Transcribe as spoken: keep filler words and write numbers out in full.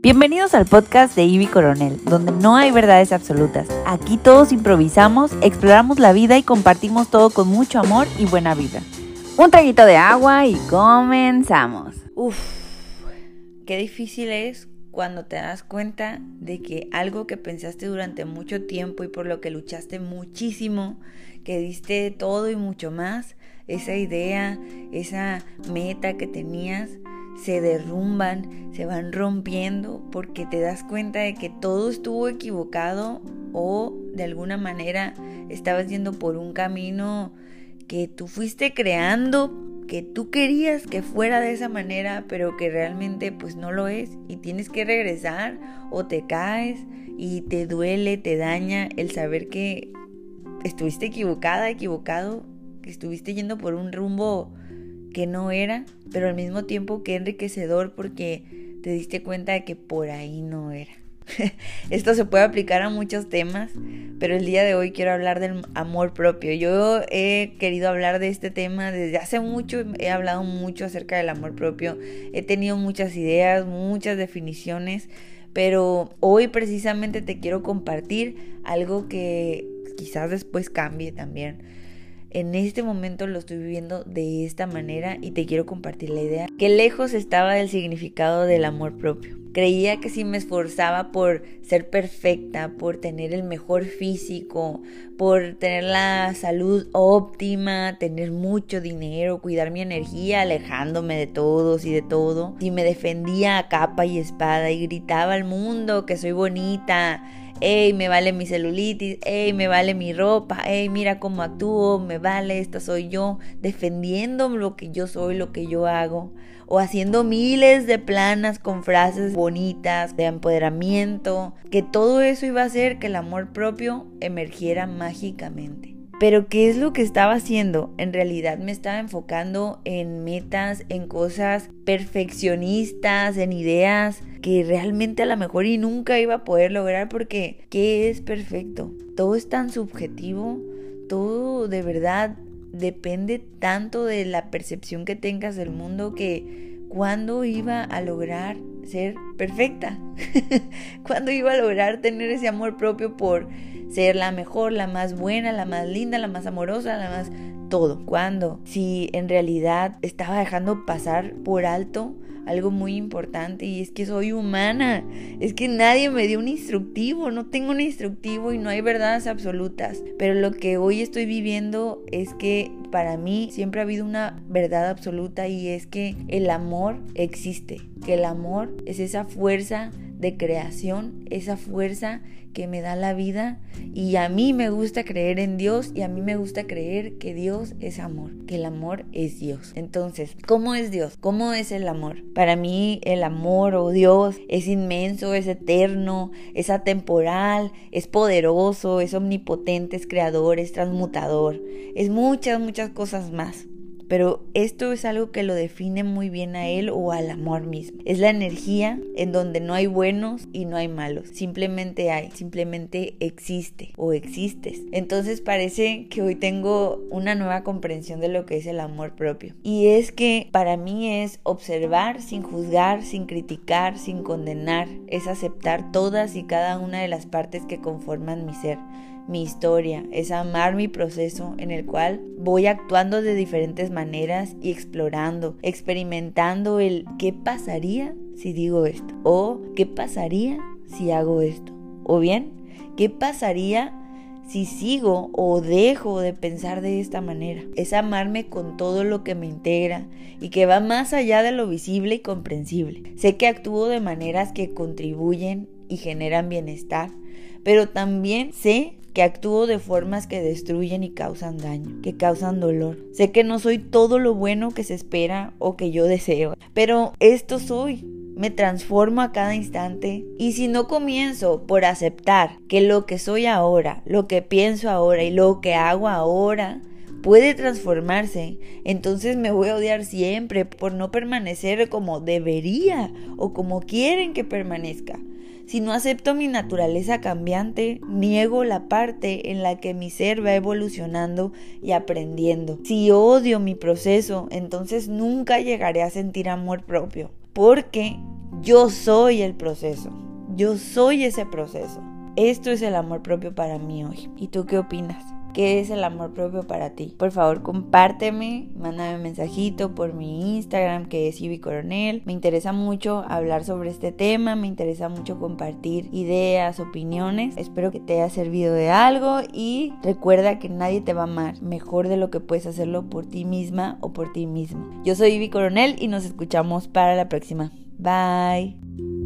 Bienvenidos al podcast de Ivy Coronel, donde no hay verdades absolutas. Aquí todos improvisamos, exploramos la vida y compartimos todo con mucho amor y buena vida. Un traguito de agua y comenzamos. Uf, qué difícil es cuando te das cuenta de que algo que pensaste durante mucho tiempo y por lo que luchaste muchísimo, que diste todo y mucho más, esa idea, esa meta que tenías, se derrumban, se van rompiendo porque te das cuenta de que todo estuvo equivocado o de alguna manera estabas yendo por un camino que tú fuiste creando, que tú querías que fuera de esa manera, pero que realmente pues no lo es y tienes que regresar o te caes y te duele, te daña el saber que estuviste equivocada, equivocado, que estuviste yendo por un rumbo que no era, pero al mismo tiempo que enriquecedor porque te diste cuenta de que por ahí no era. Esto se puede aplicar a muchos temas, pero el día de hoy quiero hablar del amor propio. Yo he querido hablar de este tema desde hace mucho, he hablado mucho acerca del amor propio, he tenido muchas ideas, muchas definiciones, pero hoy precisamente te quiero compartir algo que quizás después cambie también. En este momento lo estoy viviendo de esta manera y te quiero compartir la idea que lejos estaba del significado del amor propio. Creía que si me esforzaba por ser perfecta, por tener el mejor físico, por tener la salud óptima, tener mucho dinero, cuidar mi energía alejándome de todos y de todo, si me defendía a capa y espada y gritaba al mundo que soy bonita, ey, me vale mi celulitis, ey, me vale mi ropa, ey, mira cómo actúo, me vale, esta soy yo, defendiendo lo que yo soy, lo que yo hago, o haciendo miles de planas con frases bonitas de empoderamiento, que todo eso iba a hacer que el amor propio emergiera mágicamente. Pero ¿qué es lo que estaba haciendo? En realidad me estaba enfocando en metas, en cosas perfeccionistas, en ideas que realmente a lo mejor y nunca iba a poder lograr porque ¿qué es perfecto? Todo es tan subjetivo, todo de verdad depende tanto de la percepción que tengas del mundo que ¿cuándo iba a lograr ser perfecta? ¿Cuándo iba a lograr tener ese amor propio por ser la mejor, la más buena, la más linda, la más amorosa, la más todo? ¿Cuándo? Si en realidad estaba dejando pasar por alto algo muy importante y es que soy humana, es que nadie me dio un instructivo, no tengo un instructivo y no hay verdades absolutas, pero lo que hoy estoy viviendo es que para mí siempre ha habido una verdad absoluta y es que el amor existe, que el amor es esa fuerza de creación, esa fuerza que me da la vida y a mí me gusta creer en Dios y a mí me gusta creer que Dios es amor, que el amor es Dios. Entonces, ¿cómo es Dios? ¿Cómo es el amor? Para mí el amor o Dios es inmenso, es eterno, es atemporal, es poderoso, es omnipotente, es creador, es transmutador, es muchas, muchas cosas más. Pero esto es algo que lo define muy bien a él o al amor mismo. Es la energía en donde no hay buenos y no hay malos. Simplemente hay, simplemente existe o existes. Entonces parece que hoy tengo una nueva comprensión de lo que es el amor propio. Y es que para mí es observar sin juzgar, sin criticar, sin condenar. Es aceptar todas y cada una de las partes que conforman mi ser. Mi historia, es amar mi proceso en el cual voy actuando de diferentes maneras y explorando, experimentando el qué pasaría si digo esto o qué pasaría si hago esto o bien qué pasaría si sigo o dejo de pensar de esta manera. Es amarme con todo lo que me integra y que va más allá de lo visible y comprensible. Sé que actúo de maneras que contribuyen y generan bienestar, pero también sé que actúo de formas que destruyen y causan daño, que causan dolor. Sé que no soy todo lo bueno que se espera o que yo deseo, pero esto soy. Me transformo a cada instante y si no comienzo por aceptar que lo que soy ahora, lo que pienso ahora y lo que hago ahora puede transformarse, entonces me voy a odiar siempre por no permanecer como debería o como quieren que permanezca. Si no acepto mi naturaleza cambiante, niego la parte en la que mi ser va evolucionando y aprendiendo. Si odio mi proceso, entonces nunca llegaré a sentir amor propio, porque Yo soy el proceso. Yo soy ese proceso. Esto es el amor propio para mí hoy. ¿Y tú qué opinas? ¿Qué es el amor propio para ti? Por favor, compárteme, mándame un mensajito por mi Instagram, que es Ivy Coronel. Me interesa mucho hablar sobre este tema, me interesa mucho compartir ideas, opiniones. Espero que te haya servido de algo y recuerda que nadie te va a amar mejor de lo que puedes hacerlo por ti misma o por ti mismo. Yo soy Ivy Coronel y nos escuchamos para la próxima. Bye.